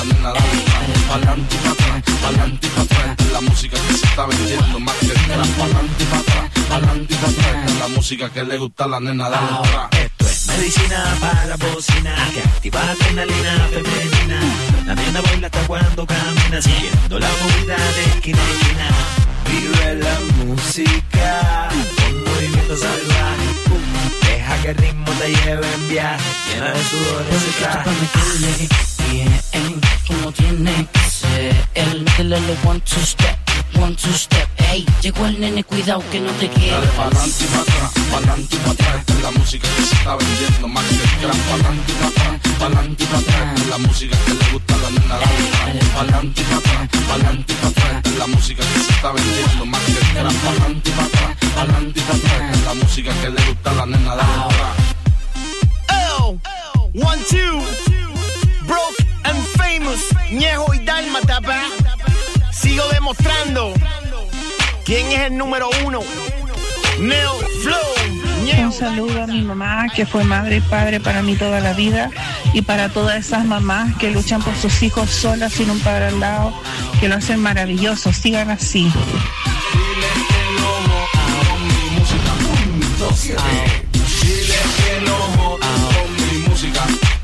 nena, dale pa'lante y pa' atrás, pa'lante y pa' atrás. Esta es la música que se está vendiendo más que el trap. Pa'lante y pa' atrás, pa'lante y pa' atrás. Esta es la música que le gusta a la nena, dale atrás. Esto es medicina para la bocina que activa la adrenalina femenina. La nena baila hasta cuando camina, siguiendo la movida de esquina a esquina. Vive la música con movimiento salvaje. Deja que el ritmo te lleve en viaje, llena de sudor ese traje. Bien, como tiene que ser. Métele one, two step. Ey, llegó el nene, cuidado que no te quede. Dale pa'lante y pa' atrás, pa'lante y pa' atrás. Esta es la música que se está vendiendo más que el trap. Pa'lante y pa' atrás, pa'lante y pa' atrás. Esta es la música que le gusta a la nena, dale pa'lante y pa' atrás, pa'lante y pa' atrás. Esta es la música que se está vendiendo más que el trap. Pa'lante y pa' atrás, pa'lante y pa' atrás. Esta es la música que le gusta a la nena, dale atrás. Oh, 1, 2, broke and famous, Ñejo y Dálmata, pa. Sigo demostrando quién es el número 1. Neo Flow, Ñejo. Un saludo a mi mamá, que fue madre y padre para mí toda la vida, y para todas esas mamás que luchan por sus hijos solas sin un padre al lado, que lo hacen maravilloso. Sigan así. Dile que no con mi música. 2-7. Dile que no con mi música.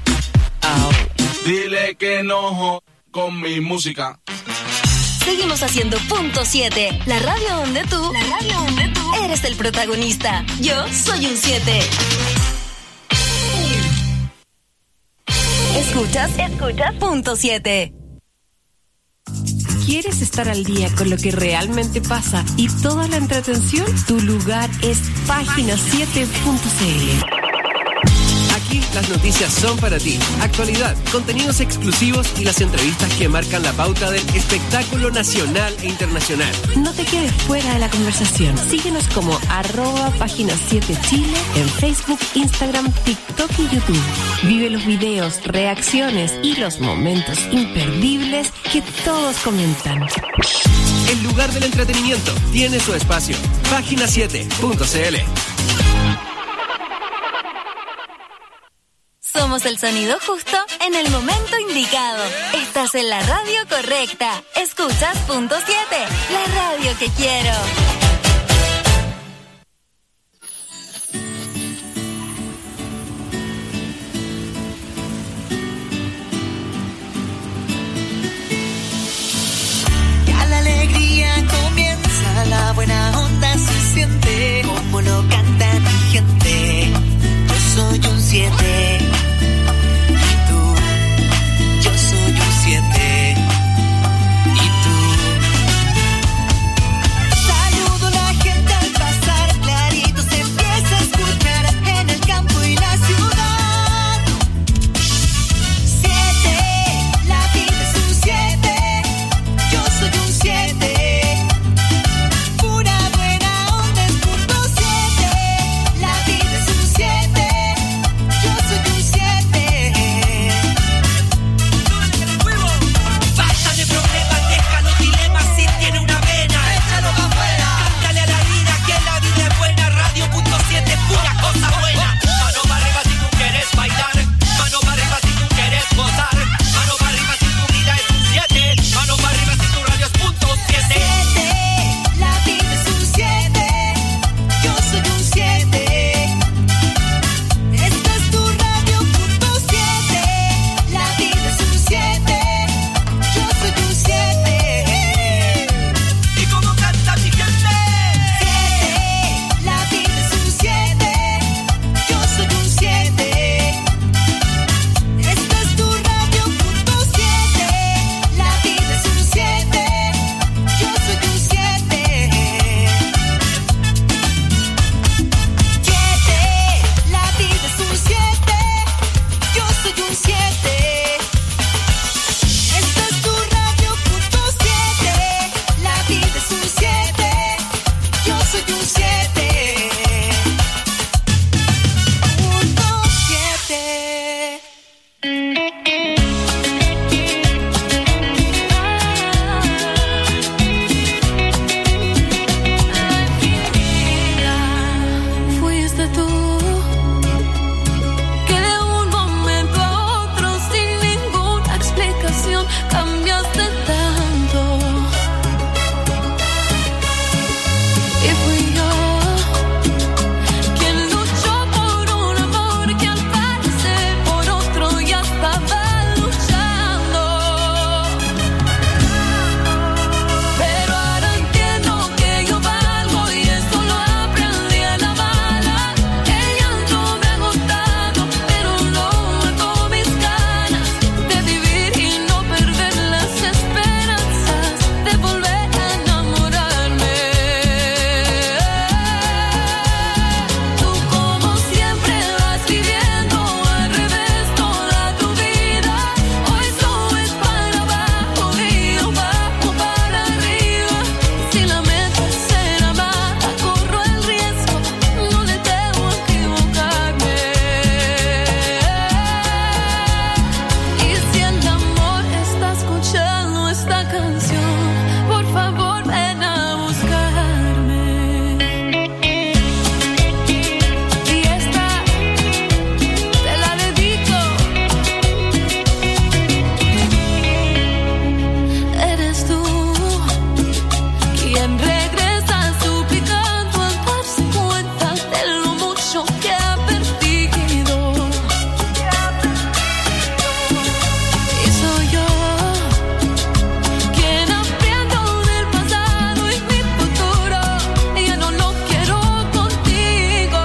Dile que no con mi música. Seguimos haciendo Punto 7, la radio donde tú eres el protagonista. Yo soy un 7. Escuchas Punto 7. ¿Quieres estar al día con lo que realmente pasa y toda la entretención? Tu lugar es página7.cl. Aquí las noticias son para ti. Actualidad, contenidos exclusivos y las entrevistas que marcan la pauta del espectáculo nacional e internacional. No te quedes fuera de la conversación. Síguenos como @página7chile en Facebook, Instagram, TikTok y YouTube. Vive los videos, reacciones y los momentos imperdibles que todos comentan. El lugar del entretenimiento tiene su espacio. Página7.cl. Somos el sonido justo en el momento indicado. Estás en la radio correcta. Escuchas Punto 7, la radio que quiero. Ya la alegría comienza, la buena onda se siente, como lo canta mi gente. Yo soy un 7. Yo soy un cambiaste tanto. Y fui yo quien luchó por un amor que al parecer por otro ya estaba luchando. Pero ahora entiendo que yo valgo y eso lo aprendí a la mala. El llanto me ha agotado, pero no mató mis ganas de vivir y no perder las esperanzas de volver a enamorarme. Tú como siempre vas viviendo al revés toda tu vida. Hoy solo es para abajo y yo bajo para arriba. Si la meta es ser amada, corro el riesgo, no le temo a equivocarme. Y si el amor está escuchando esta canción, por favor ven a buscarme. Y esta te la dedico. Eres tú quien regresa suplicando al darse cuenta de lo mucho que ha perdido. Y soy yo quien aprendo del pasado y mi futuro. Ya no lo quiero contigo.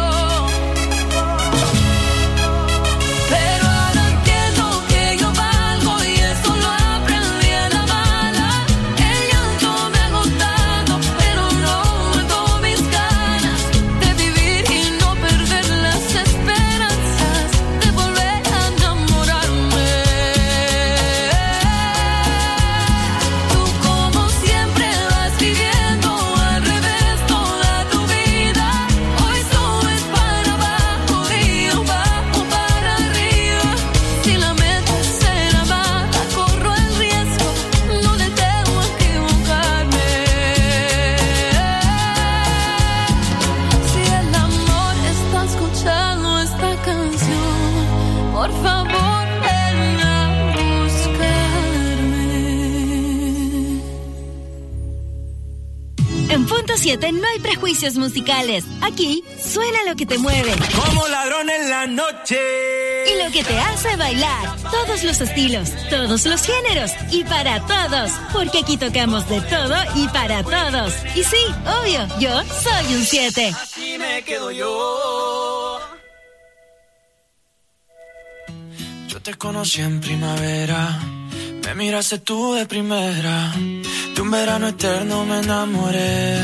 Pero ahora entiendo que yo valgo y eso lo aprendí a la mala. El llanto me ha agotado, pero no mató mis ganas de vivir y no perder las esperanzas de volver a enamorarme. Tú como siempre vas viviendo al revés toda tu vida. Hoy solo es para abajo y yo bajo para arriba. Si la meta es ser amada, corro el riesgo, no le temo a equivocarme. Si el amor está escuchando esta canción, por favor ven a buscarme. En Punto 7 no hay prejuicios musicales. Aquí suena lo que te mueve Como ladrón en la noche. y lo que te hace bailar. Todos los estilos, todos los géneros y para todos. Porque aquí tocamos de todo y para todos. Y sí, obvio, yo soy un 7. Así me quedo yo. Yo te conocí en primavera, me miraste tú de primera, de un verano eterno me enamoré.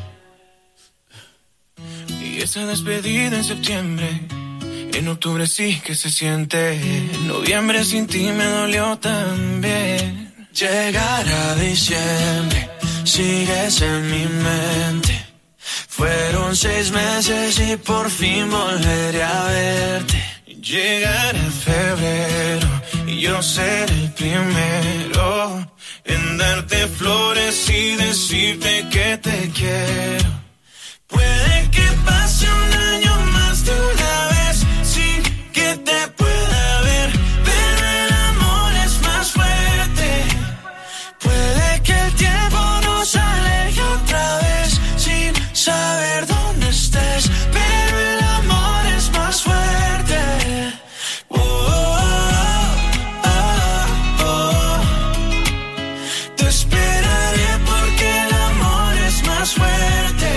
Y esa despedida en septiembre, en octubre sí que se siente, en noviembre sin ti me dolió también. Llegará diciembre, sigues en mi mente, fueron 6 meses y por fin volveré a verte. Llegará febrero y yo seré el primero en darte flores y decirte que te quiero. Puede que pase un año más de una vez sin que te pueda ver, pero el amor es más fuerte. Puede que el tiempo nos aleje otra vez sin saber dónde estés, pero el amor es más fuerte. Te esperaré porque el amor es más fuerte.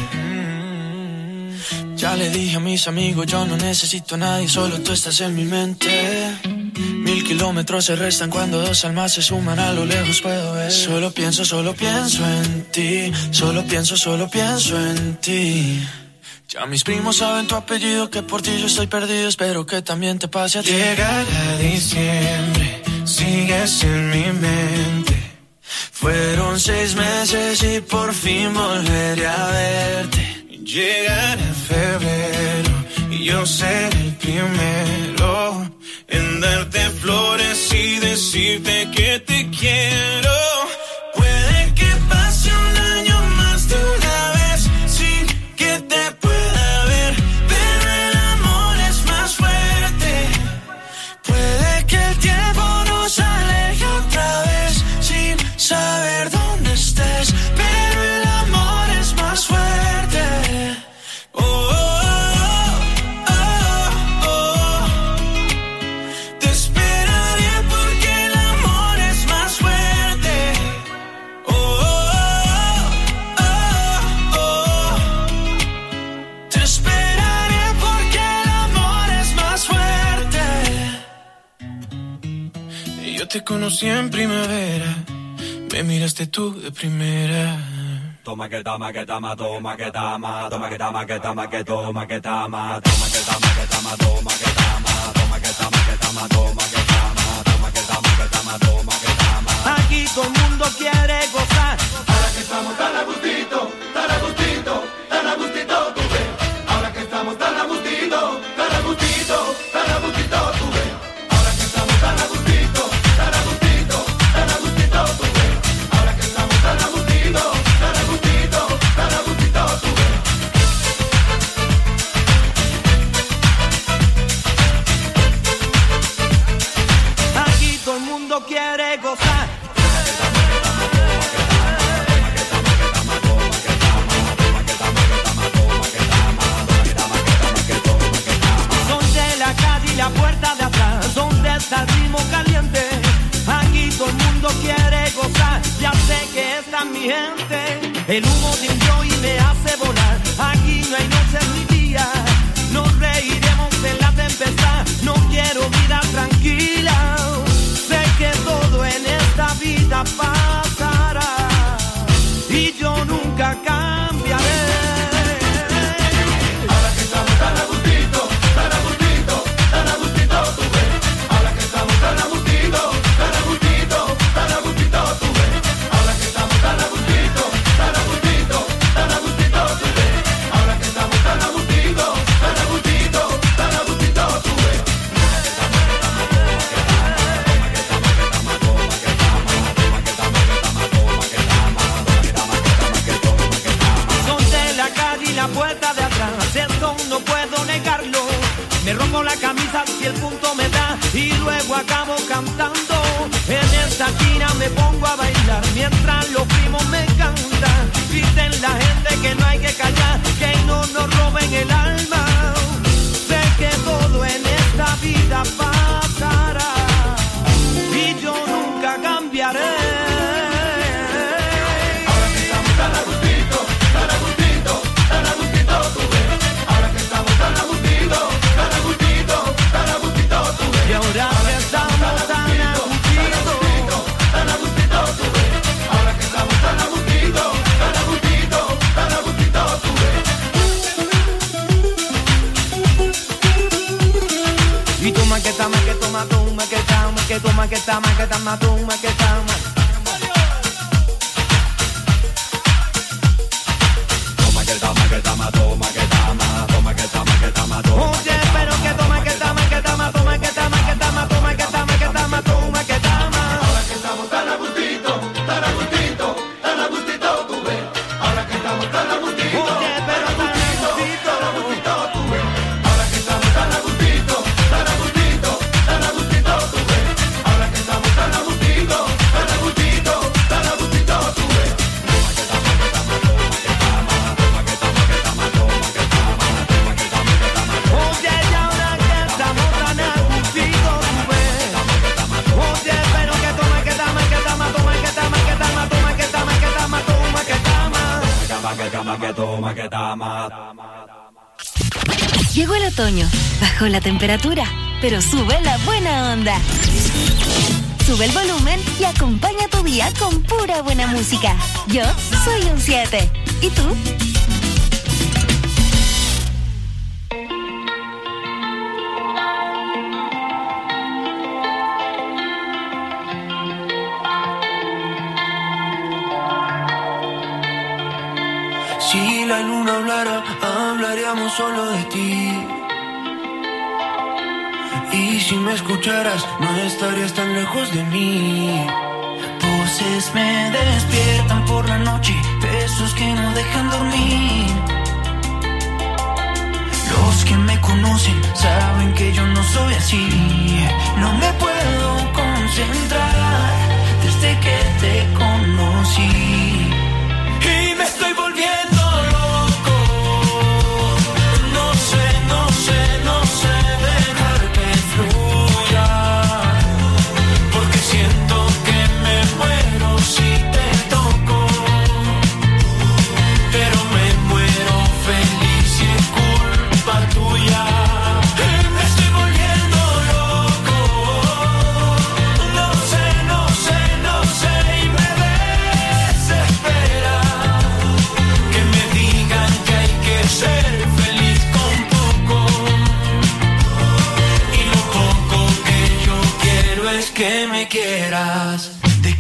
Ya le dije a mis amigos, yo no necesito a nadie, solo tú estás en mi mente. 1000 kilómetros se restan cuando 2 almas se suman, a lo lejos puedo ver. Solo pienso en ti, solo pienso en ti. Ya mis primos saben tu apellido, que por ti yo estoy perdido, espero que también te pase a ti. Llegará diciembre, sigues en mi mente, fueron 6 meses y por fin volveré a verte. Llegará febrero y yo seré el primero en darte flores y decirte que te quiero. Puede que pase un año más de una vez sin que te pueda ver, pero el amor es más fuerte. Puede que el tiempo nos aleje otra vez conocí en primavera, me miraste tú de primera. Toma que tama, que tama, toma que tama, toma que tama, que tama, que toma que tama, toma que tama, que tama, toma que tama, toma que tama, que tama, toma que tama, toma que tama, que tama, toma que tama. Aquí todo el mundo quiere gozar. Ahora que estamos tan a gustito, tan a gustito, tan a gustito, tú ves. Ahora que estamos tan a gustito, tan a gustito, tan a gustito, tú ves. Ahora que estamos tan a gustito, tan a gustito, tan a gustito, tú ves. Ahora que estamos tan a gustito, tan a gustito, tan a gustito, tú ves. Aquí todo el mundo quiere gozar. La puerta de atrás, donde está el ritmo caliente. Aquí todo el mundo quiere gozar, ya sé que está mi gente. El humo de un joy me hace volar. Aquí no hay noches ni días, nos reiremos en la tempestad. No quiero vida tranquila, sé que todo en esta vida pasará y yo nunca cambiaré. Ahora que estamos tan a gustito, tan a gustito, tan a gustito, tú ves. Ahora que estamos tan a gustito, tan a gustito, tan a gustito, tú ves. Ahora que estamos tan a gustito, tan a gustito, tan a gustito, tú ves. Ahora que estamos tan a gustito, tan a gustito, tan a gustito, tú ves. Son de la calle y la puerta de atrás, esto no puedo negarlo. Me rompo la camisa si el punto me da y luego acabo cantando. En esta esquina me pongo a bailar mientras los primos me cantan. Dicen la gente que no hay que callar, que no nos roben el alma. Sé que todo en esta vida pasará y yo nunca cambiaré. Ahora que estamos tan a gustito, tan a gustito, tan a gustito, tú ves. Ahora que estamos tan a gustito, tan a gustito, tan a gustito, tú ves. Y ahora que estamos tan a gustito, tan a gustito, tú ves. Ahora que estamos tan a gustito, tan a gustito, tan a gustito, tú ves. y toma que toma, que toma, toma, que toma, que toma, que toma, que toma, toma, que toma. Toma que tama, que tama, toma que tama, toma que tama, que tama, toma. Oye, pero que toma, que toma, que toma, toma, que toma, que toma, toma, que toma, que toma, toma, que toma. Ahora que estamos tan a gustito, tan a gustito, tan a gustito, tú ves. Ahora que estamos tan a gustito, Oye, pero tan a gustito, tan a gustito, tú ves. Ahora que estamos tan a gustito, tan a gustito, tan a gustito, tú ves. Ahora que estamos tan a gustito, tan a gustito, tan a gustito, tú ves. Oye, y ahora que estamos tan a gustito, tú ves. Oye, pero que toma, que toma, que toma, toma, que toma, que toma, toma, que toma, que toma, toma, que toma. Que tama, que toma, que tama. Llegó el otoño, bajó la temperatura, pero sube la buena onda. Sube el volumen y acompaña tu día con pura buena música. Yo soy un 7. ¿Y tú? Si la luna hablara, hablaríamos solo de ti. Y si me escucharas, no estarías tan lejos de mí. Voces me despiertan por la noche, besos que no dejan dormir. Los que me conocen saben que yo no soy así. No me puedo concentrar desde que te conocí. Y me estoy volviendo loco. No sé, no sé, no sé dejar que fluya. Porque siento que me muero si te toco. Pero me muero feliz y es culpa tuya. Y me estoy volviendo loco. No sé,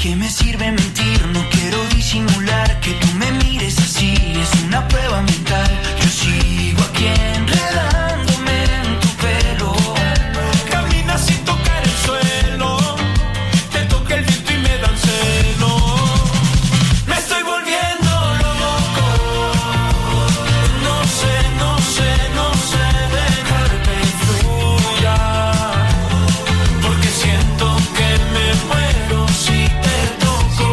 qué me sirve mentir? No quiero disimular que tú me mires así. Es una prueba mental. Yo sigo aquí enredándome en tu pelo. Camina sin tocar el suelo. Te toca el viento y me dan celo. Me estoy volviendo loco. No sé dejar que fluya. Porque siento que me muero si te toco.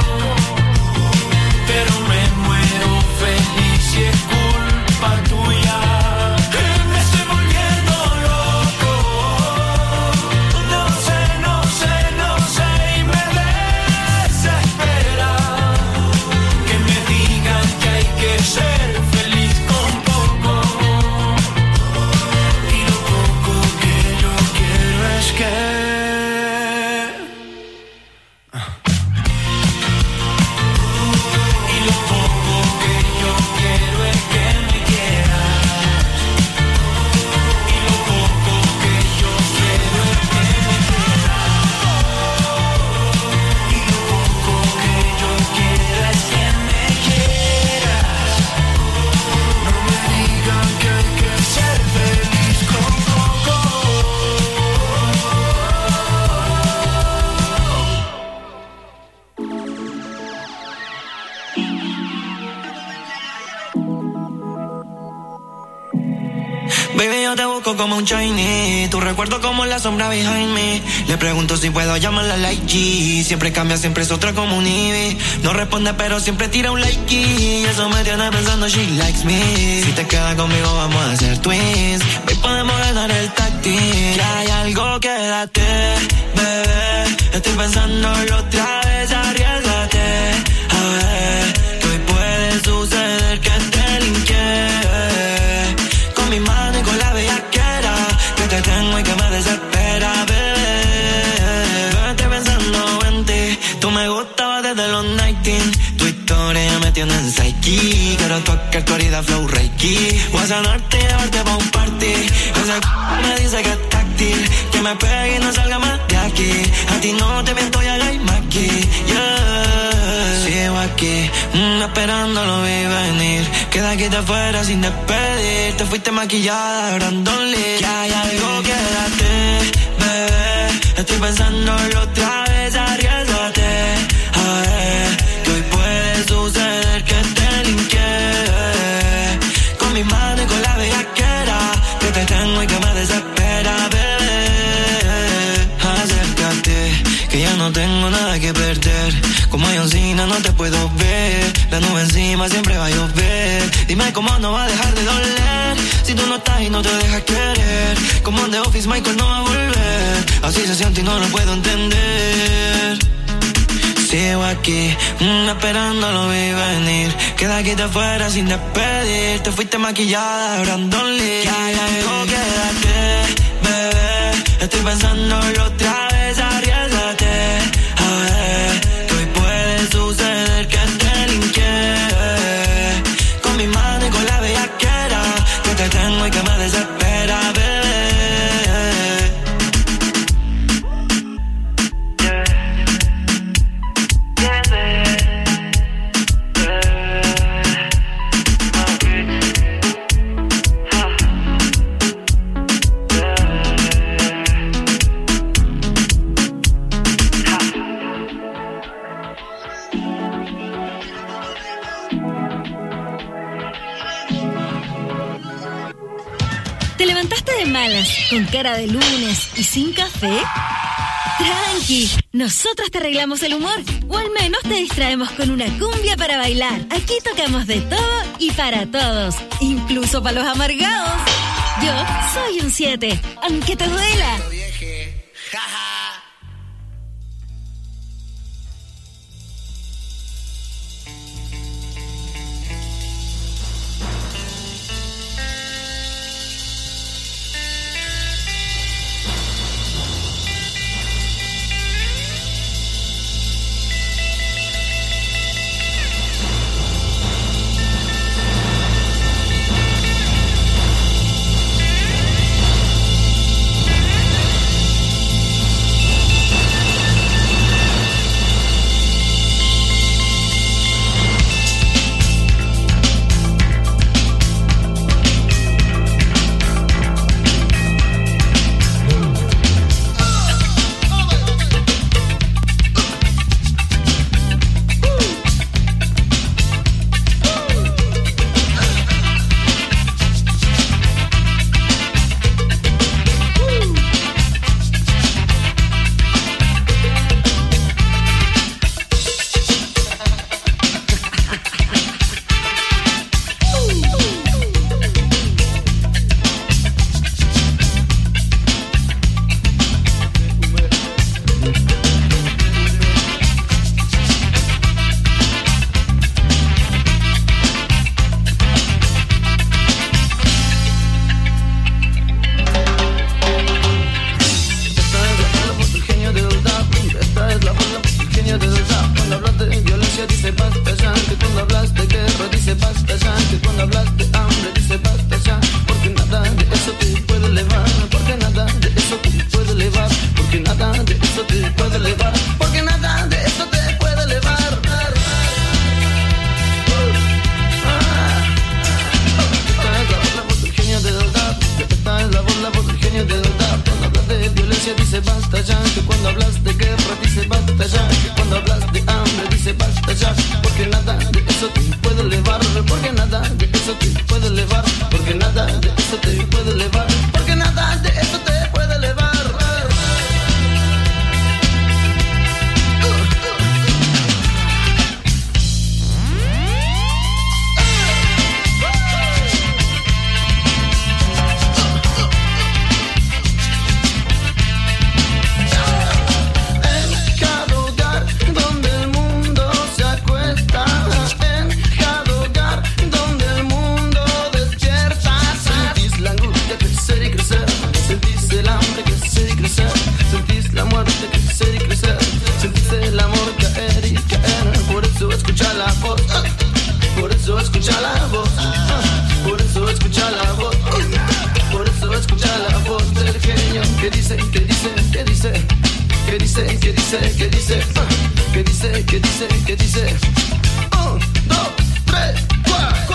Pero me muero feliz si es culpa tuya. Me estoy volviendo loco. No sé y me desespera que me digan que hay que ser feliz con poco. Y lo poco que yo quiero es que me quieras. Y lo poco que yo quiero es que me quieras. Y lo poco que yo quiero es que me quieras. No me digan que hay que ser feliz con poco. Baby, yo te busco como un shiny. Tu recuerdo como la sombra behind me. Le pregunto si puedo llamarla like G. Siempre cambia, siempre es otra como un Ivy. No responde pero siempre tira un like y eso me tiene pensando she likes me. Si te quedas conmigo vamos a hacer twins. Hoy podemos ganar el táctil. Que hay algo, quédate, bebé. Estoy pensándolo otra vez, arriésgate. A ver, que hoy puede suceder que te linke. Con mi mano y con la bellaquera que te tengo y que me desespera, bebé. Estoy pensando en ti. Tú me gustabas desde los 19. Tu historia me tiene en psyche. Quiero tocar tu herida flow reiki. Voy a sanarte y llevarte pa' un party. Ese me dice que es táctil. Que me pegue y no salga más de aquí. A ti no te miento, ya hay más aquí. Yeah. Sigo aquí, esperando lo vi venir. Queda aquí de afuera sin despedir. Te fuiste maquillada, Brandon Lee. Que hay algo, quédate, bebé. Estoy pensándolo otra vez, arriésgate. A ver, que hoy puede suceder que te linke. Con mi mano y con la bellaquera que te tengo y que me desespera, bebé. Acércate, que ya no tengo nada que perder. Como Johncina no te puedo ver. La nube encima siempre va a llover. Dime cómo no va a dejar de doler. Si tú no estás y no te dejas querer. Como en The Office Michael no va a volver. Así se siente y no lo puedo entender. Sigo aquí, esperando lo vi venir. Queda aquí de afuera sin despedir. Te fuiste maquillada, Brandon Lee. Que hay algo, quédate, bebé. Estoy pensándolo otra vez, arriésgate. A ver, que hoy puede suceder que te linke. Con mi mano y con la bellaquera que te tengo y que me desespera, bebé. ¿Te levantaste de malas, con cara de lunes y sin café? Tranqui, nosotros te arreglamos el humor, o al menos te distraemos con una cumbia para bailar. Aquí tocamos de todo y para todos, incluso para los amargados. Yo soy un 7, aunque te duela. verdad. Cuando hablas de violencia dice basta ya, que cuando hablas de guerra dice basta ya, que cuando hablas de hambre dice basta ya, porque nada de eso te puede elevar, porque nada de eso te puede elevar, porque nada de eso te puede elevar, porque nada de eso te puede elevar. Esta es la voz del genio de verdad. Cuando hablas de violencia dice basta ya, que cuando hablas de guerra dice basta ya, que cuando hablas de hambre dice basta ya, porque nada de eso te puede elevar, porque nada de eso te puede elevar, porque nada de eso te puede elevar, porque nada de eso te puede elevar. Escucha la voz, por eso escucha la voz, por eso escucha la voz, por eso escucha la voz del genio que dice, que dice, que dice, que dice, que dice, que dice, que dice, que dice, que dice. 1, 2, 3, 4.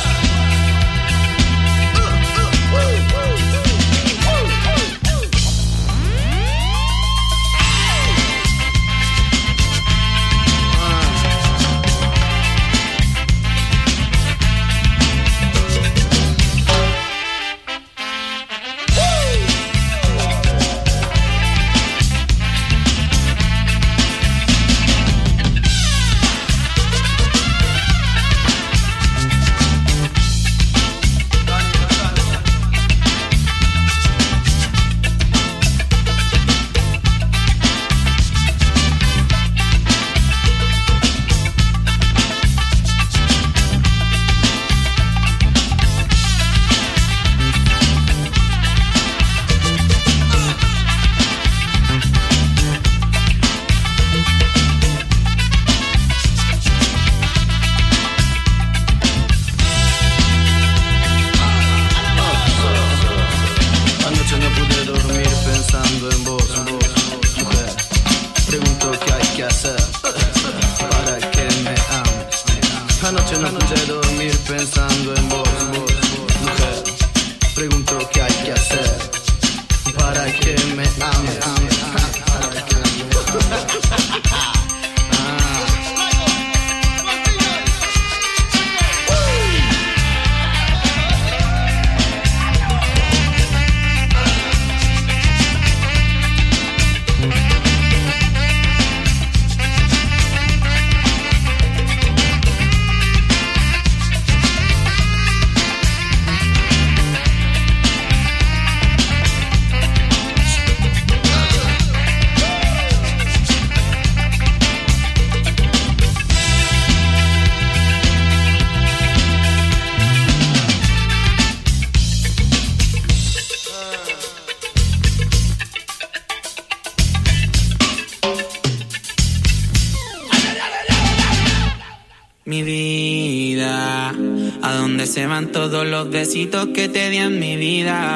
Se van todos los besitos que te di en mi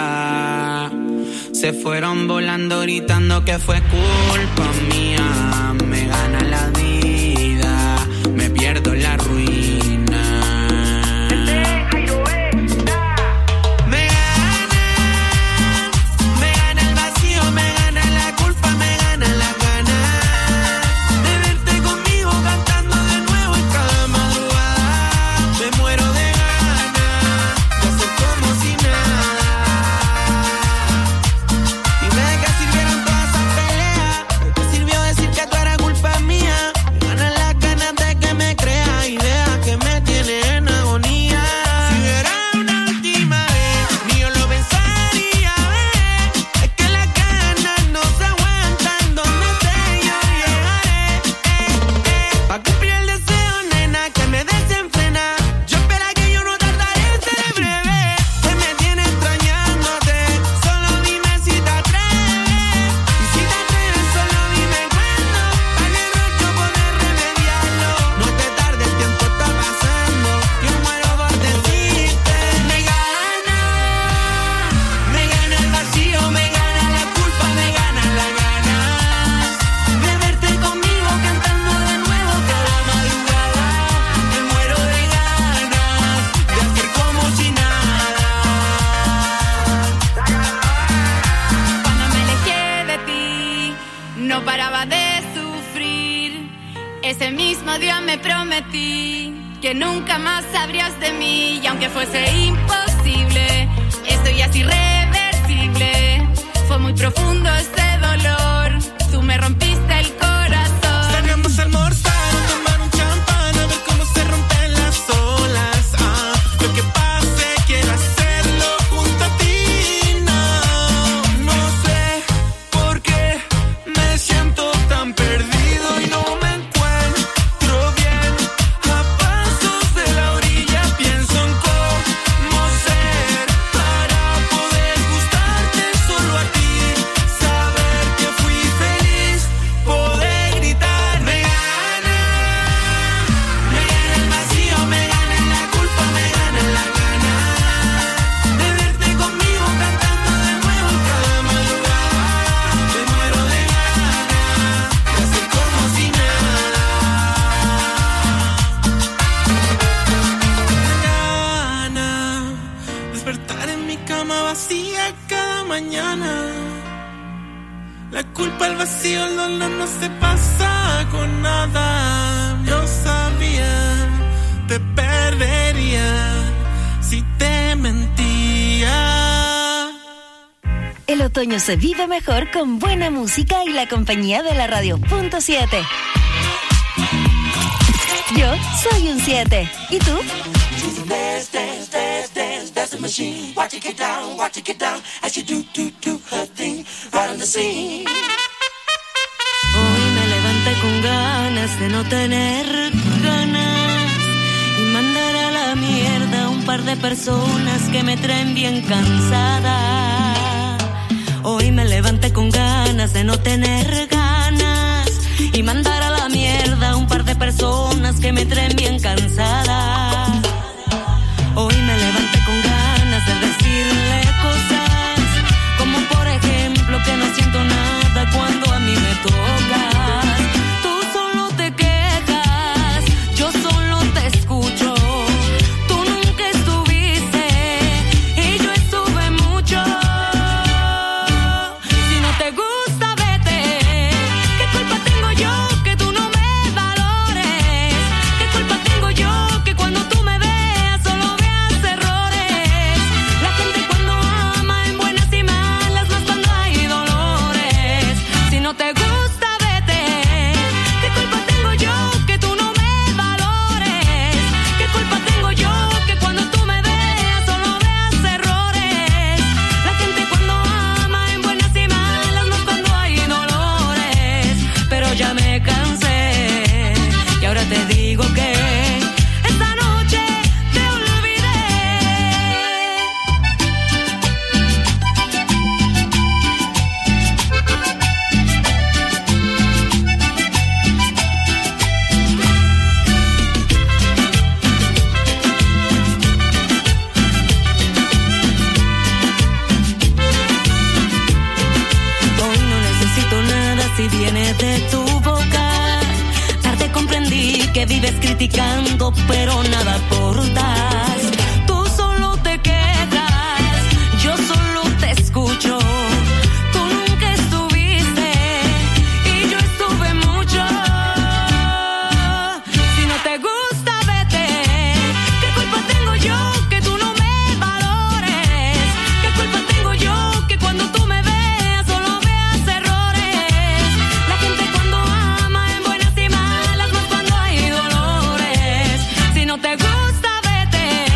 vida. Se fueron volando gritando que fue culpa mía. Me gana la vida, me pierdo en la ruina. Me gana el vacío, me gana la culpa, me gana la gana de verte conmigo cantando de nuevo en cada madrugada. Me muero de que Ese mismo día me prometí que nunca más sabrías de mí. Y aunque fuese imposible, esto ya es irreversible. Fue muy profundo este dolor. Tú me rompiste el corazón. Salgamos a almorzar, a tomar un champán, a ver cómo se rompen las olas. Lo que pase, quiero hacerlo junto a ti. No sé por qué me siento tan perdido y no me encuentro bien. A pasos de la orilla pienso en cómo ser para poder gustarte solo a ti. Saber que fui feliz, poder gritar. Me gana el vacío, me gana la culpa, me gana la gana de verte conmigo cantando de nuevo cada madrugada. Me muero de ganas de hacer como si nada. Me gana despertar en mi cama vacía cada mañana. La culpa, el vacío, el dolor no se pasa con nada. Yo sabía, te perdería si te mentía. El otoño se vive mejor con buena música y la compañía de la radio Punto 7. Yo soy un 7. ¿Y tú? Dance, dance, dance, dance, that's the machine. Watch it get down as you do her thing right on the scene. Hoy me levanté con ganas de no tener ganas y mandar a la mierda un par de personas que me traen bien cansada. Hoy me levanté con ganas de no tener ganas y mandar a la mierda un par de personas que me traen bien cansada. Hoy me levanté con ganas de decirle cosas, como por ejemplo que no siento nada cuando a mí me tocas. Tú solo te quejas, yo solo te escucho. Tú nunca estuviste y yo estuve mucho. Si no te gusta, vete. ¿Qué culpa tengo yo que tú no me valores? ¿Qué culpa tengo yo que cuando tú me veas solo veas errores? La gente cuando ama en buenas y malas, más cuando hay dolores. Si no te gusta, vete. ¿Qué culpa tengo yo que tú no me valores? ¿Qué culpa tengo yo que cuando tú me veas solo veas errores? La gente cuando ama en buenas y malas, más cuando hay dolores. Pero ya me cansé y ahora te digo que esta noche te olvidé. Hoy no necesito nada si viene de tu boca. Tarde comprendí que vives criticando, pero nada aportas. Tú solo te quejas, yo solo te escucho. Tú nunca estuviste y yo estuve mucho. Si no te gusta, vete. ¿Qué culpa tengo yo que tú no me valores? ¿Qué culpa tengo yo que cuando tú me veas solo veas errores? La gente cuando ama en buenas y malas, más cuando hay dolores. Si no te gusta, vete.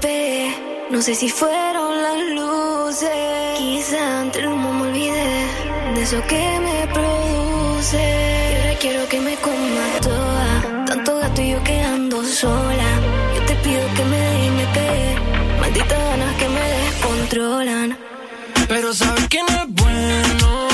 pegué. No sé si fueron las luces, quizá entre el humo me olvidé de eso que me produce. Y ahora quiero que me comas toda, tanto gato y yo quedando sola. Yo te pido que me dé y me pegue, malditas ganas que me descontrolan. Pero sabes que no es bueno,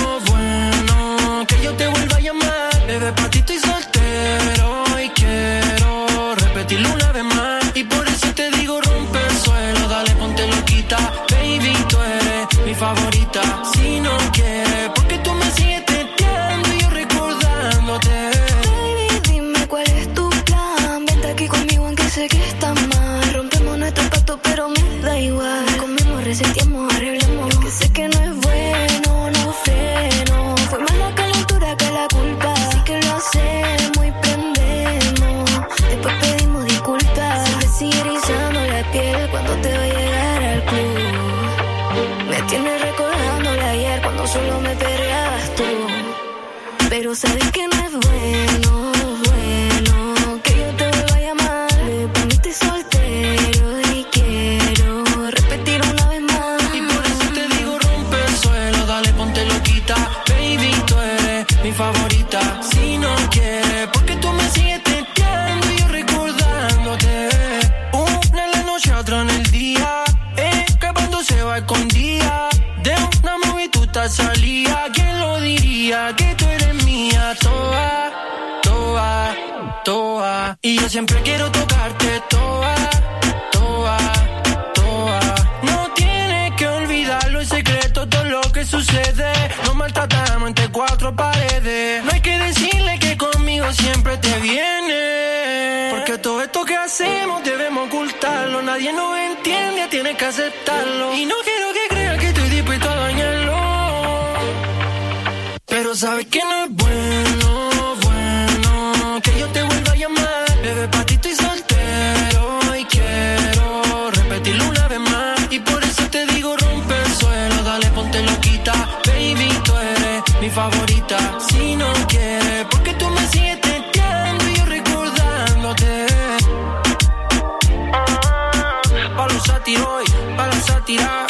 bueno, que yo te vuelva a llamar. Bebé, pa' ti estoy soltero y quiero repetirlo una vez más. Y por eso te digo rompe el suelo, dale ponte loquita. Baby, tú eres mi favorita. Si no quieres, porque tú me sigues teteando y yo recordándote. Baby, dime cuál es tu plan. Vente aquí conmigo aunque sé que está mal. Rompemos nuestro pacto pero me da igual. Comemos, resentimos, arreglemos. Que sé que no es bueno, no freno. Fue más la calentura que la culpa. Así que lo hacemos y prendemos. Después pedimos disculpas. Se me sigue erizando la piel cuando te va a llegar al club. Me tienes recordando el ayer cuando solo me perreabas tú. Pero sabes que no es bueno, bueno, que yo te vuelva a llamar. Me poniste soltero y quiero repetir una vez más. Y por eso te digo rompe el suelo, dale ponte loquita. Baby, tú eres mi favorita. Si no quieres, porque tú me sigues teteando y yo recordándote. Una en la noche, otra en el día, escapándose va escondida. De una movie tú te salía. ¿Quién lo diría? Que tú eres mía, toda, toda, toda. Y yo siempre quiero tocarte toda, toda, toda. No tienes que olvidarlo, es secreto todo lo que sucede. Nos maltratamos entre cuatro paredes. No hay que decirle que conmigo siempre te viene. Porque todo esto que hacemos debemos ocultarlo. Nadie nos entiende, tienes que aceptarlo. Y no quiero que creas que estoy dispuesto a dañarlo. Pero sabes que no es bueno, bueno, que yo te vuelva a llamar. Bebé, pa' ti estoy soltero y quiero repetirlo una vez más. Y por eso te digo rompe el suelo, dale ponte loquita. Baby, tú eres mi favorita. Si no quieres, porque tú me sigues teteando y yo recordándote. Pa' los sátiros, pa' la sátira.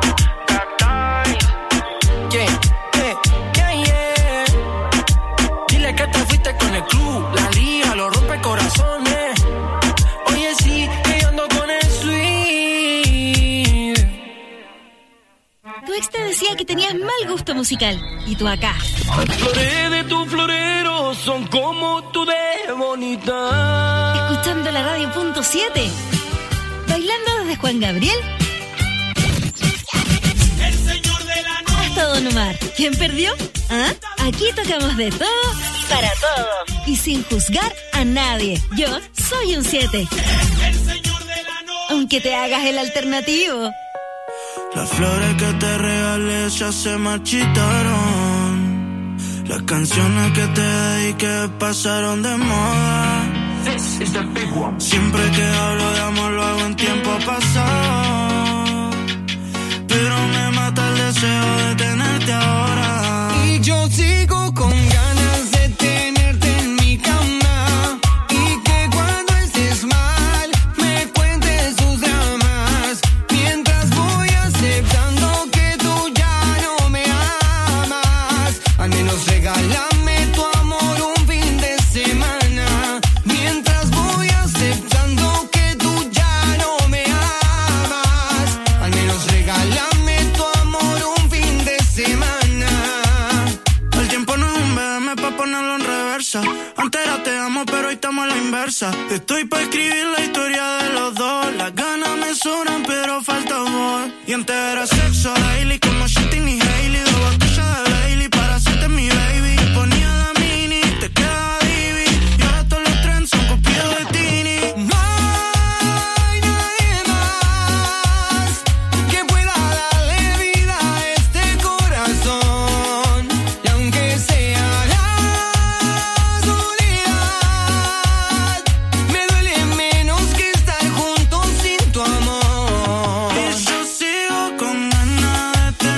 Que te fuiste con el club, la liga, lo rompe corazones. Oye, sí, que yo ando con el sweet. Tu ex te decía que tenías mal gusto musical. Y tú acá. Las flores de tu florero son como tú de bonita. Escuchando la radio .7. Bailando desde Juan Gabriel hasta Don Omar. ¿Quién perdió? ¿Ah? Aquí tocamos de todo para todos y sin juzgar a nadie. Yo soy un 7. Aunque te hagas el alternativo. Las flores que te regalé ya se marchitaron. Las canciones que te dediqué pasaron de moda. Siempre que hablo de amor lo hago en tiempo pasado. Pero me mata el deseo de tenerte ahora. Y yo sigo con ganas de tenerte en mi cama. Y que cuando estés mal me cuentes tus dramas. Mientras voy aceptando que tú ya no me amas. Al menos regálame tu amor un fin de semana. Mientras voy aceptando que tú ya no me amas. Al menos regálame tu amor un fin de semana. El tiempo no es un BM pa' ponerlo en reversa. Antes era te amo, pero hoy estamos a la inversa. Estoy pa' escribir la historia de los dos. Las ganas me sobran, pero falta voz. Y antes era sexo daily, como Shitting y Hailey. 2 botellas de Bailey para hacerte mi baby. Te ponía la mini, te quedaba divi. Y ahora todos los trends son copiados de Tini. No hay nadie más que pueda darle vida a este corazón. Y aunque sea la soledad, me duele menos que estar juntos sin tu amor. Y yo sigo con ganas de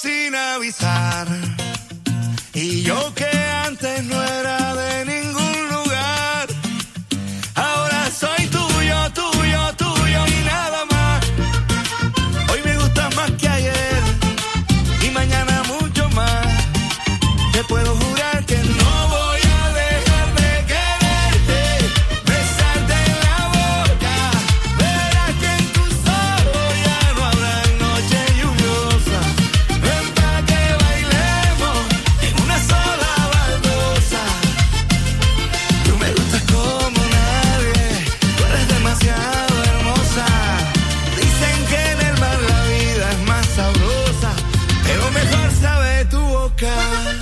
sin avisar. Y yo que antes no era de ningún lugar, ahora soy tuyo, tuyo, tuyo y nada más. Hoy me gustas más que ayer y mañana mucho más. Te puedo jurar que no voy a dejar de quererte, besarte en la boca. Verás que en tus ojos ya no habrá noche lluviosa. Ven pa' que bailemos en una sola baldosa. Tú me gustas como nadie, tú eres demasiado hermosa. Dicen que en el mar la vida es más sabrosa, pero mejor sabe tu boca.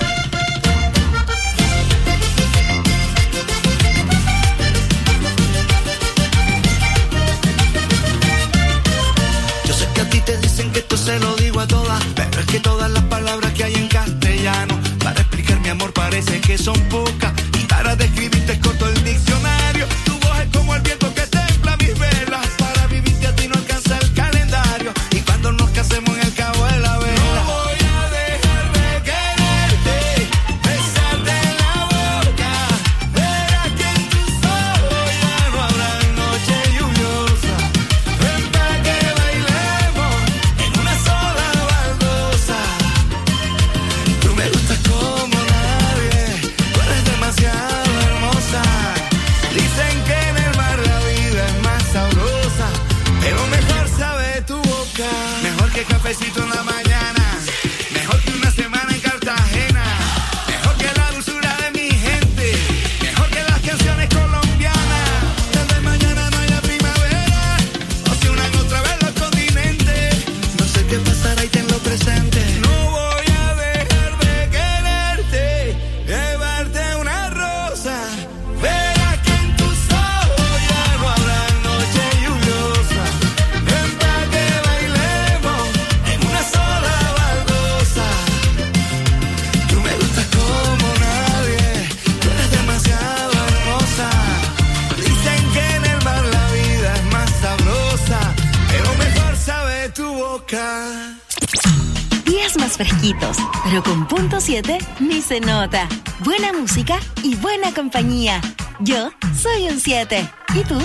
Yo sé que a ti te dicen que esto se lo digo a todas, pero es que todas las palabras que hay en castellano para explicar mi amor parece que son pocas, y para describirte es corto el diccionario. Tu voz es como el viento que templa mis velas, para vivirte a ti no alcanza el calendario, y cuando nos casemos en el cabo de la vela. No voy a dejar de quererte, besarte en la boca. Verás que en tus ojos ya no habrá noche lluviosa. Ven pa' que bailemos en una sola baldosa. Tú me gustas como nadie, tú eres demasiado hermosa. Dicen que en el mar la vida es más sabrosa, pero mejor sabe tu boca. Mejor que cafecito en la mañana, mejor que una semana en Cartagena, mejor que la dulzura de mi gente, mejor que las canciones colombianas. Tal vez mañana no haya primavera, o se unan otra vez los continentes. No sé qué pasará y tenlo presente. No voy a dejar de quererte, llevarte una rosa. Verás que en tus ojos ya no habrá noche lluviosa. Ven pa' que bailemos en una sola baldosa. Tú me gustas como nadie, tú eres demasiado hermosa. Dicen que en el mar la vida es más sabrosa, pero mejor sabe tu boca. Días más fresquitos, pero con punto 7 ni se nota. Buena música y buena compañía. Yo soy un 7. ¿Y tú?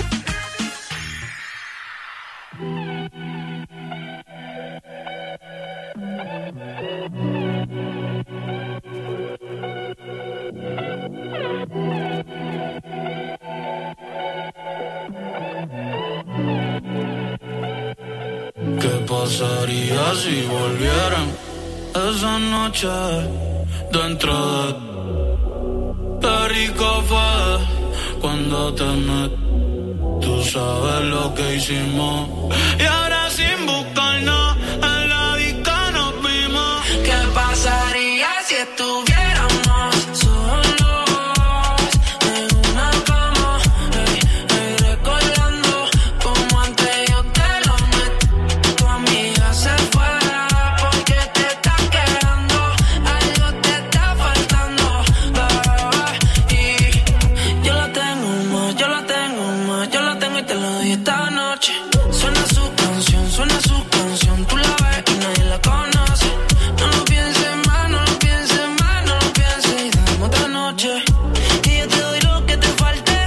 ¿Qué pasaría si volvieran esa noche dentro de... Qué rico fue cuando te metí. Tú sabes lo que hicimos. Y ahora sin buscarnos en la disco nos vimos. ¿Qué pasaría si estuviéramos solos en una cama? Recordando como antes yo te lo metí. Tu amiga se fue porque te estás quedando, algo te está faltando, y yo la tengo más, yo la tengo más, yo la tengo y te lo di esta noche. Suena su canción, tú la ves y nadie la conoce. No lo pienses más, no lo pienses más, no lo pienses y dame otra noche. Que yo te doy lo que te falte,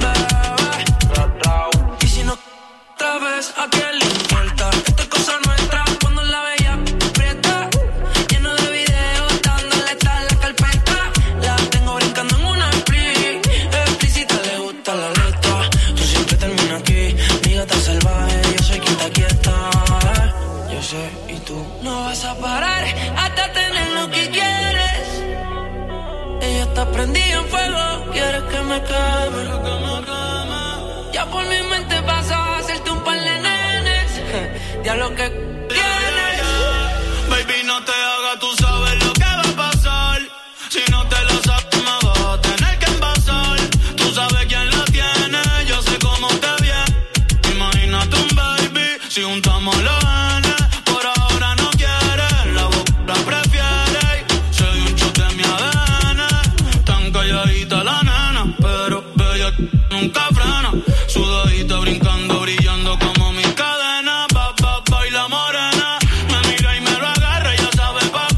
y si no otra vez, ¿a quién le importa? Esta es cosa nuestra, cuando la veía aprieta, lleno de videos, dándole tal la carpeta. La tengo brincando en una explícita, le gusta la letra. Tú siempre terminas aquí, mi gata salvaje, yo soy quien te aquieta. Yo sé, y tú no vas a parar hasta tener lo que quieres. Ella está prendida en fuego, quieres que me queme. Ya por mi mente pasa a hacerte un par de nenes. Ya lo que tienes. Baby, no te hagas, tú sabes lo que va a pasar. Si no te lo sabes, me vas a tener que envasar. Tú sabes quién la tiene, yo sé cómo te viene. Imagínate un baby, si juntamos los genes. Por ahora no quiere, la boca la prefiere. Se dio un shot de mi ADN. Tan calladita la nena, pero bella nunca frena. Sudadita brincando, brillando como mis cadenas. Baila morena, me mira y me lo agarra, ya sabe pa'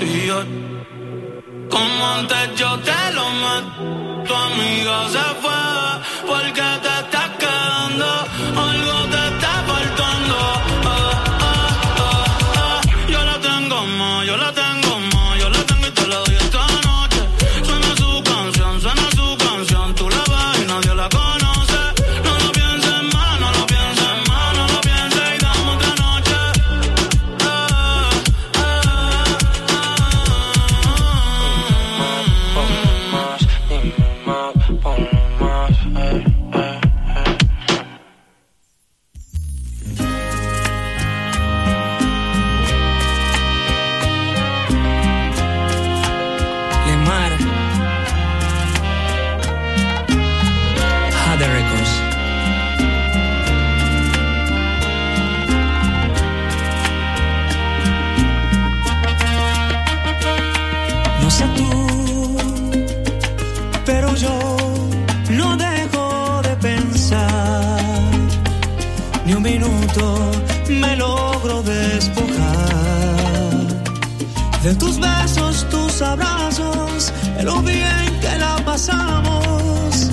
y yo. Como antes yo te lo mato, tu amiga se fue porque te estás quedando, algo te está faltando. Yo la tengo más, yo la tengo más, yo la tengo y te la doy esta noche. Suena su canción, tú la ves y nadie la conoce. No lo pienses más, no lo pienses más, no lo pienses y dame otra noche. Lemar, Jade Records. No sé tú, pero yo no dejo de pensar. Ni un minuto me logro despojar de tus besos, tus abrazos, de lo bien que la pasamos.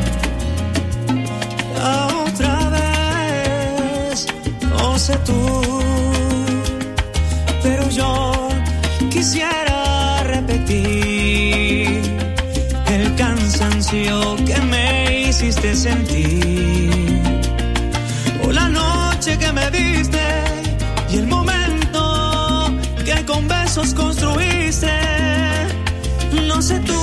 La otra vez, no sé tú, pero yo quisiera repetir el cansancio que me hiciste sentir, o la noche que me diste y el momento que con besos construiste. No sé tú,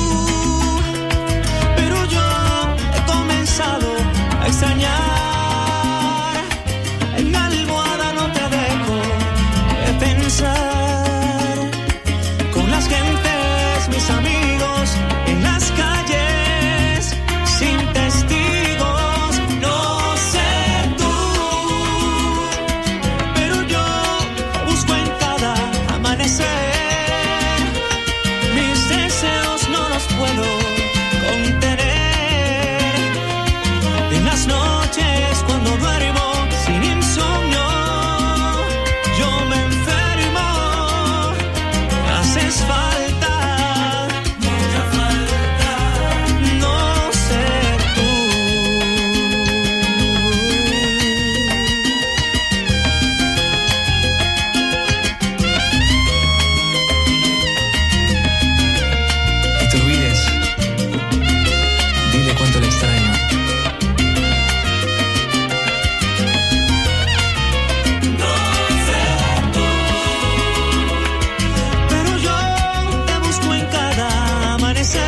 pero yo he comenzado a extrañar. En mi almohada no te dejo de pensar. Con las gentes, mis amigos, en las calles, sin testigos. No sé tú, pero yo busco en cada amanecer. Mis deseos no los puedo contener. En las noches cuando duermo sin insomnio, yo me enfermo. Me haces falta, mucha falta. No sé tú. No te olvides, dile cuánto le extraño. Pero yo te busco en cada amanecer.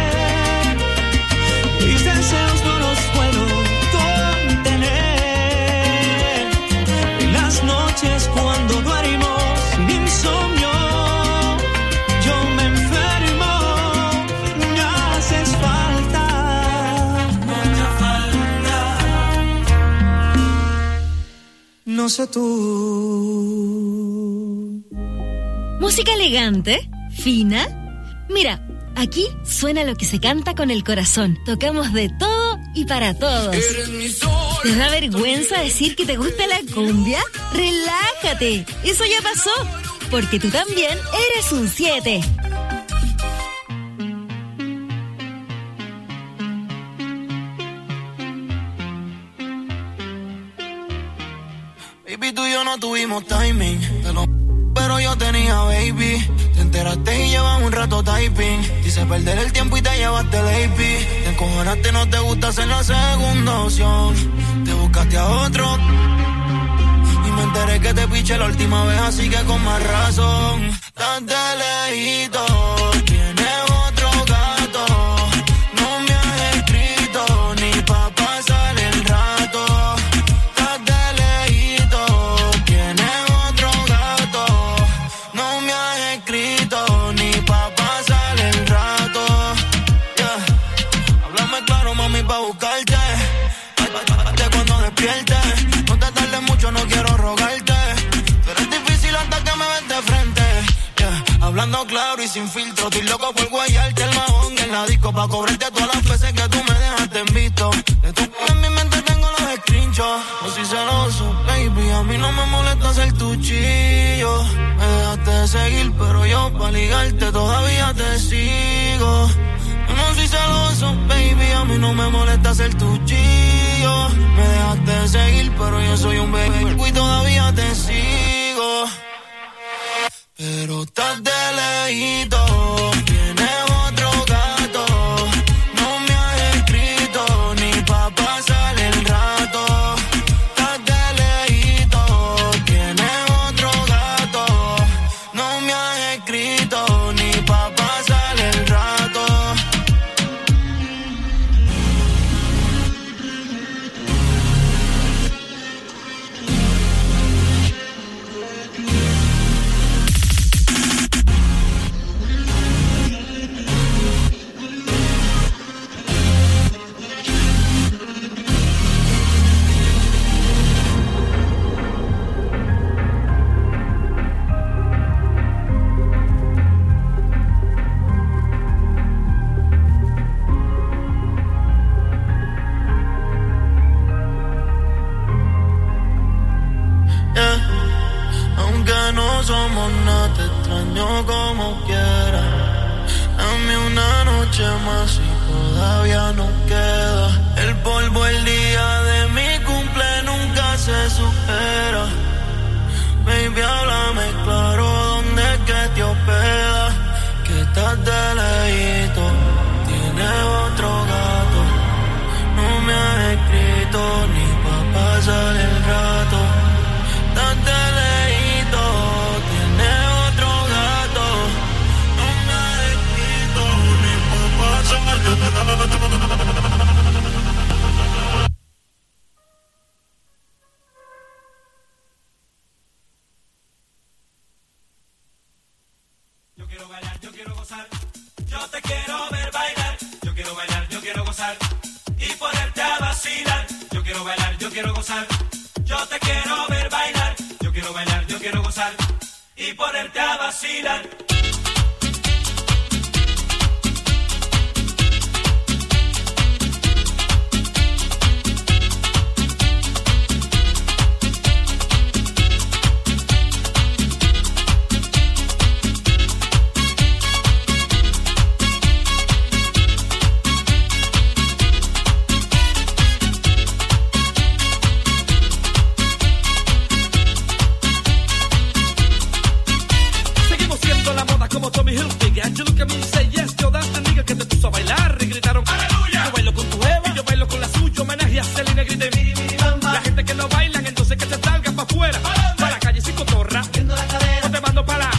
Mis deseos no los puedo contener. En las noches cuando duermo sin insomnio, yo me enfermo. Me haces falta, mucha falta. No sé tú. Música elegante, fina. Mira, aquí suena lo que se canta con el corazón. Tocamos de todo y para todos. ¿Te da vergüenza decir que te gusta la cumbia? Relájate, eso ya pasó, porque tú también eres un 7. Baby, tú y yo no tuvimos timing, pero yo tenía baby. Te enteraste y llevamos un rato typing. Quise perder el tiempo y te llevaste el AP. Te encojonaste, no te gusta ser la segunda opción. Te buscaste a otro y me enteré que te piché la última vez, así que con más razón. Date lejito, tienes otro gato. No me has escrito ni pa' pasar el rato. Date lejito, tienes otro gato. No me has escrito ni pa' pasar el rato. Yeah. Háblame claro, mami, pa' buscarte. Cuando despiertes, no te tardes mucho, no quiero rogarte. Tú eres difícil hasta que me ves de frente. Yeah. Hablando claro y sin filtro, estoy loco por guayarte el mahón en la disco, pa' cobrarte todas las veces que tú me dejaste en visto. De tu en mi mente tengo los screenshots. No soy celoso, baby, a mí no me molesta ser tu chillo. Me dejaste de seguir, pero yo pero pa' ligarte todavía te sigo. No soy celoso, baby, a mí no me molesta ser tu chillo. Me dejaste seguir, pero yo soy un baby y todavía te sigo. Pero estás de lejito, tienes otro gato. No me has escrito ni pa' pasar el rato. Estás de lejito, tienes otro gato. No me has escrito ni pa' pasar el rato. Aunque no somos nada, te extraño como quiera. Dame una noche más y todavía no queda. El polvo el día de mi cumple nunca se supera. Baby, háblame claro, ¿dónde es que te hospedas? Que estás de lejito, tienes otro gato. No me has escrito ni pa' pasar el rato. Estás de lejito, tienes otro gato. No me has escrito ni pa' pasar el rato. Yo quiero bailar, yo quiero gozar. Yo te quiero ver bailar. Yo quiero bailar, yo quiero gozar. Y ponerte a vacilar. Yo quiero bailar, yo quiero gozar. Yo te quiero ver bailar. Yo quiero bailar, yo quiero gozar. Y ponerte a vacilar. Como Tommy Hilfiger, and you look at me and say yes, yo that's the nigga que te puso a bailar y gritaron aleluya. Yo bailo con tu jeva y yo bailo con la suya, homenaje a Selena, grité mi mamá. La gente que no bailan, entonces que se salgan pa' afuera, pa' la calle sin cotorra, no te mando pa' la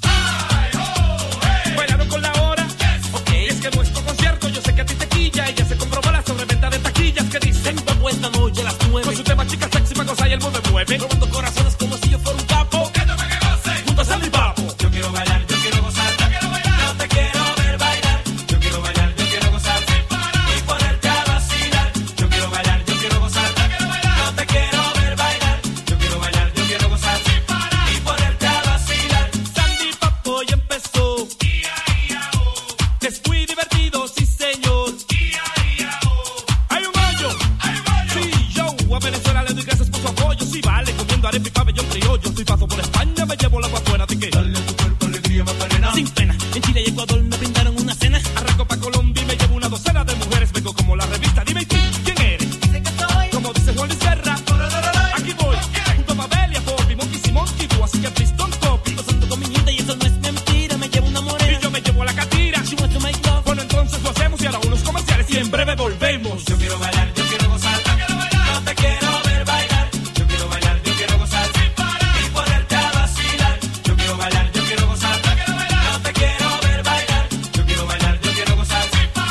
bailaron con la hora, yes. Okay. Es que nuestro concierto, yo sé que a ti te quilla y ya se comprobó la sobreventa de taquillas que dicen vamos esta noche a las 9, con su tema chica sexy pa' gozar y el mueve, robando corazones como si yo fuera un capo, que no me goce, juntos a mi papo. Yo quiero bailar, yo quiero gozar. Yo te quiero ver bailar. Yo quiero bailar, yo quiero gozar. Y ponerte a vacilar. Yo quiero bailar, yo quiero gozar. Yo te quiero ver bailar. Yo quiero bailar, yo quiero gozar. Y ponerte a vacilar. Sandy Papo ya empezó. Es muy divertido, sí señor. Hay un gallo. Sí, yo a Venezuela le doy gracias por su apoyo. Sí, vale, comiendo arepa y pabellón criollo. Estoy paso por España, me llevo la guapuena. Así que dale a tu cuerpo alegría, Macarena. Sin pena, en Chile y Ecuador me brindaron una cena. Arranco pa' Colombia y me llevo una docena de mujeres. Vengo como la revista, dime tú, ¿quién eres? Dice que soy. Como dice Juan Luis Guerra. Aquí voy, junto a Mabel y a Bobby, Monkey y Monkey Boo. Así que please don't copy. Gozando con mi nieta y eso no es mentira. Me llevo una morena y yo me llevo la catira. She wants to make love. Bueno, entonces lo hacemos y ahora unos comerciales y en breve volvemos. Yo quiero bailar, yo quiero gozar. Yo te quiero ver bailar. Yo quiero bailar, yo quiero gozar. Y ponerte a vacilar. Yo quiero bailar, yo quiero gozar. Yo te quiero ver bailar. Yo quiero bailar, yo quiero gozar.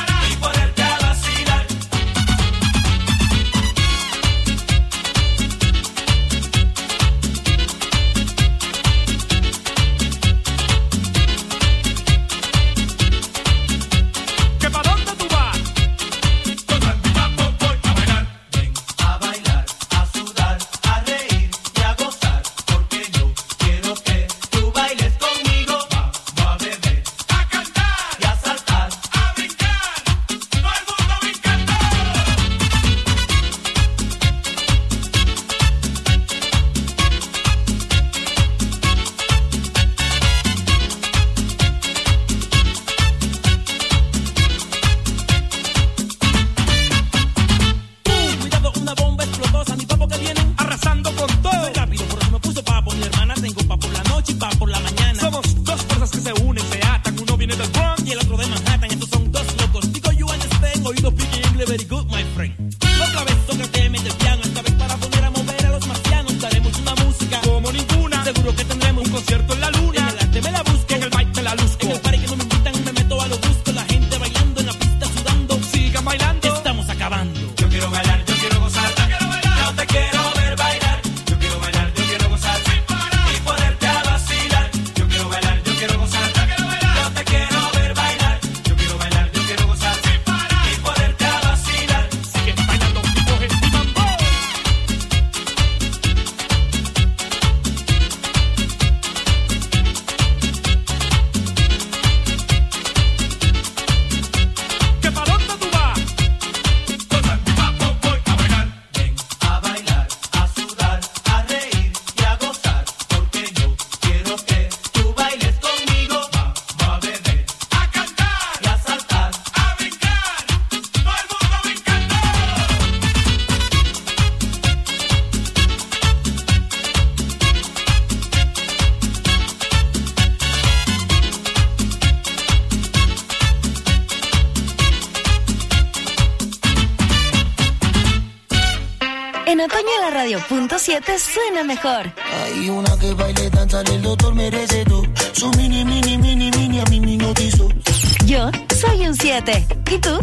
otoño la radio.7 suena mejor. Hay una que baile, danza, el doctor merece tú. Su mini, mini, mini, mini, a mí me hipnotizó. Yo soy un 7. ¿Y tú?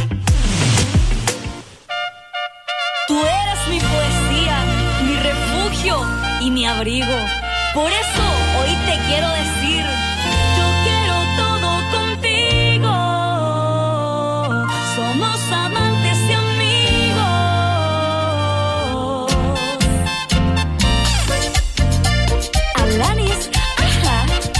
Tú eres mi poesía, mi refugio y mi abrigo. Por eso hoy te quiero decir, yo quiero todo contigo. Somos amantes y amigos. Alanis, ajá.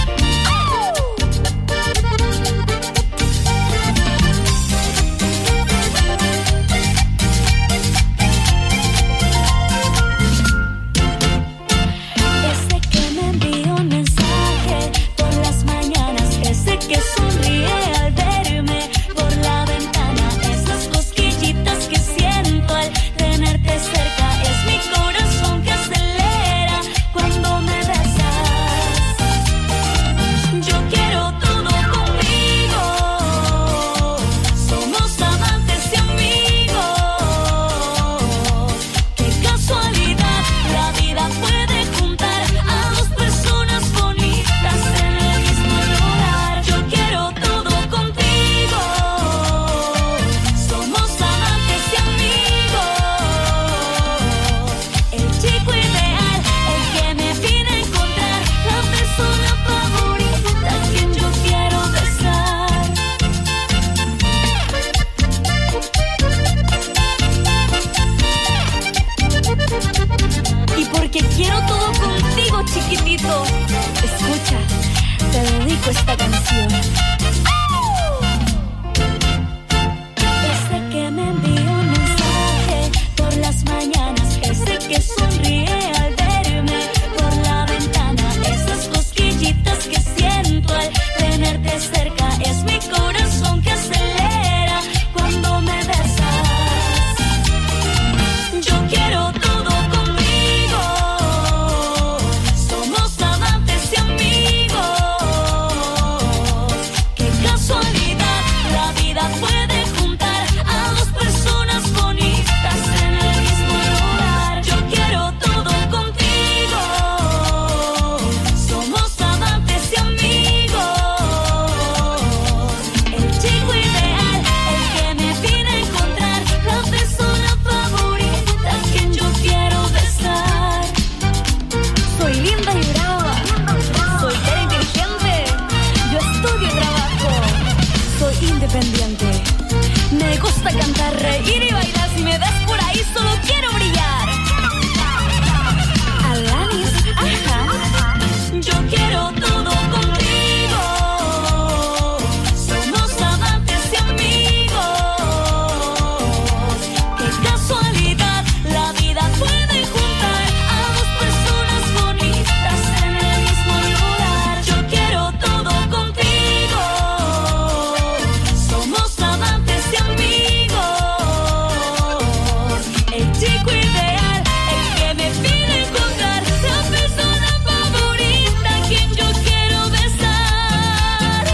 Ese que me envió un mensaje por las mañanas, ese que sonríe al verme por la ventana, esas cosquillitas que siento al tenerte cerca, es mi corazón que acelera cuando me besas. Yo quiero todo contigo, somos amantes y amigos. Qué casualidad, la vida puede juntar a dos personas bonitas en el mismo lugar. Yo quiero todo contigo, somos amantes y amigos. El chico ideal, el que me vine a encontrar, la persona favorita a quien yo quiero besar. Y porque quiero todo contigo, chiquitito, escucha, te dedico esta canción. Ese que me envió un mensaje por las mañanas, ese que sonríe al verme por la ventana, esas cosquillitas que siento al tenerte cerca, es mi corazón que acelera cuando me besas. Yo quiero todo contigo, somos amantes y amigos. Qué casualidad, la vida puede juntar a dos personas bonitas en el mismo lugar. Yo quiero todo contigo, somos amantes y amigos. El chico ideal, el que me vine a encontrar, la persona favorita a quien yo quiero besar. Soy linda y brava, soltera e inteligente, yo estudio y trabajo, soy independiente. Me gusta cantar, reír y bailar, si me ves por ahí solo quiero brillar. Alanis, ajá. Yo quiero todo contigo, somos amantes y amigos. Qué casualidad, la vida puede juntar a dos personas bonitas en el mismo lugar. Yo quiero todo contigo, somos amantes y amigos. El chico ideal, el que me pide encontrar, la persona favorita a quien yo quiero besar.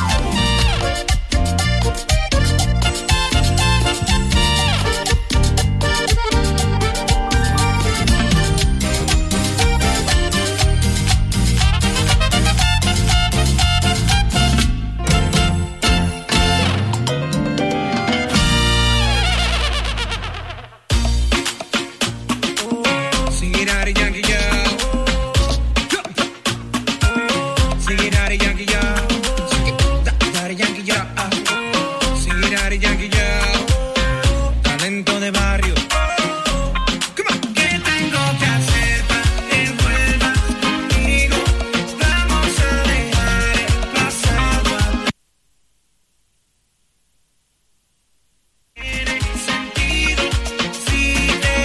Sing it out, Yankee, yeah. Sing it out, Yankee, yeah. Sing it out, Yankee, yeah. Sing it out, Yankee, yeah. Talento de barrio. Come on. ¿Qué tengo que hacer para que vuelvas conmigo? Vamos a dejar el pasado atrás. Tiene sentido si te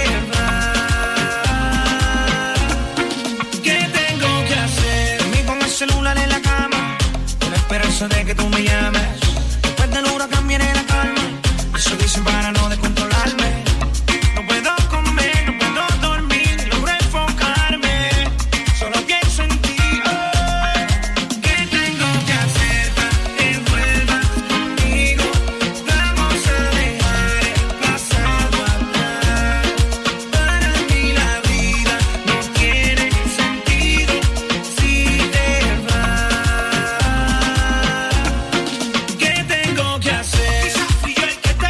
vas. ¿Qué tengo que hacer? Dormí con el celular en la cama, con la esperanza de que tú me llames. Después del huracán viene la calma. Eso dicen para no desconfiar.